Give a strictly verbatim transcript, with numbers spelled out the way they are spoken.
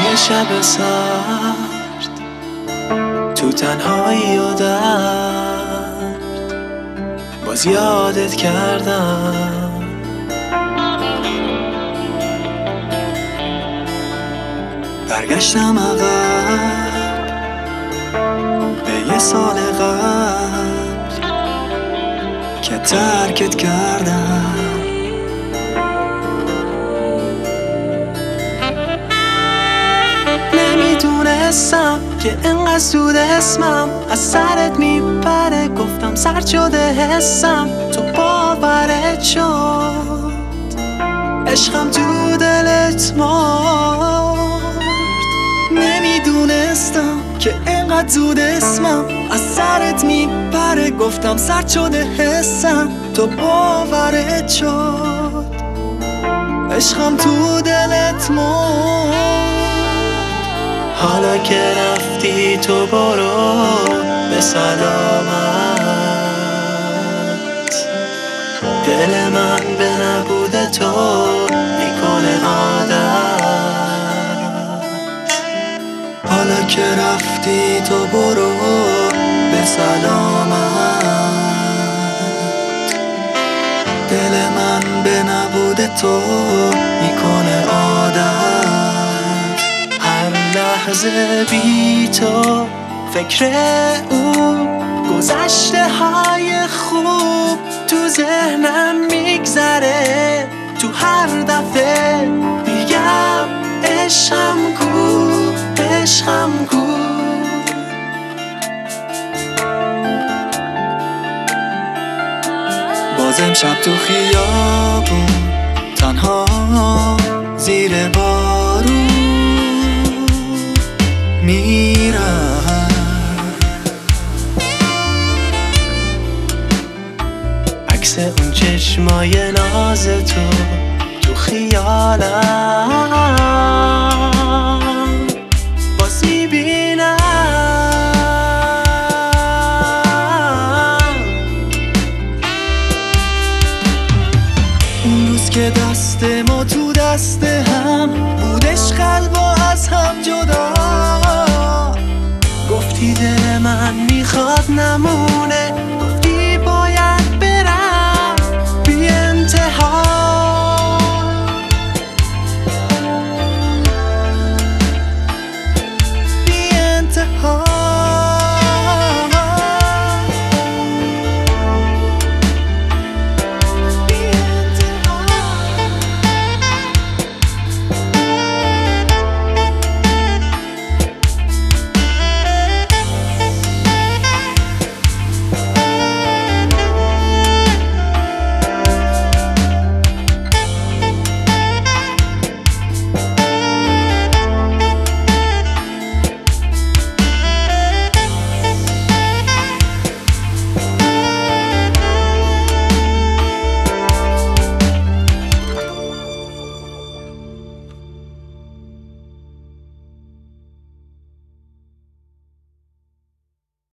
یه شب سرد تو تنهایی و درد باز یادت کردم. برگشتم عقب به یه سال قبل که ترکت کردم. نمیدونستم که انقدر زود اسمم از سرت میپره، گفتم سرد شده حسم، تو باورت شد عشقم تو دلت مرد. نمیدونستم که انقدر زود اسمم از سرت میپره، گفتم سرد شده حسم، تو باورت شد عشقم تو دلت مرد. حالا که رفتی تو برو به سلامت، دل من به نبود تو میکنه عادت. حالا که رفتی تو برو به سلامت، دل من به نبود تو میکنه عادت. لحظه بی تو فکر اون گذشته های خوب تو ذهنم میگذره، تو هر دفعه میگم عشقم کو، عشقم کو. باز امشب تو خیابون تنها زیر بارون میرم، عکس اون چشمای ناز تو تو خیالم باز میبینم. اون روز که دست ما تو دست هم بودش، قلبا از هم جدا، گفتی دل من میخواد نمونه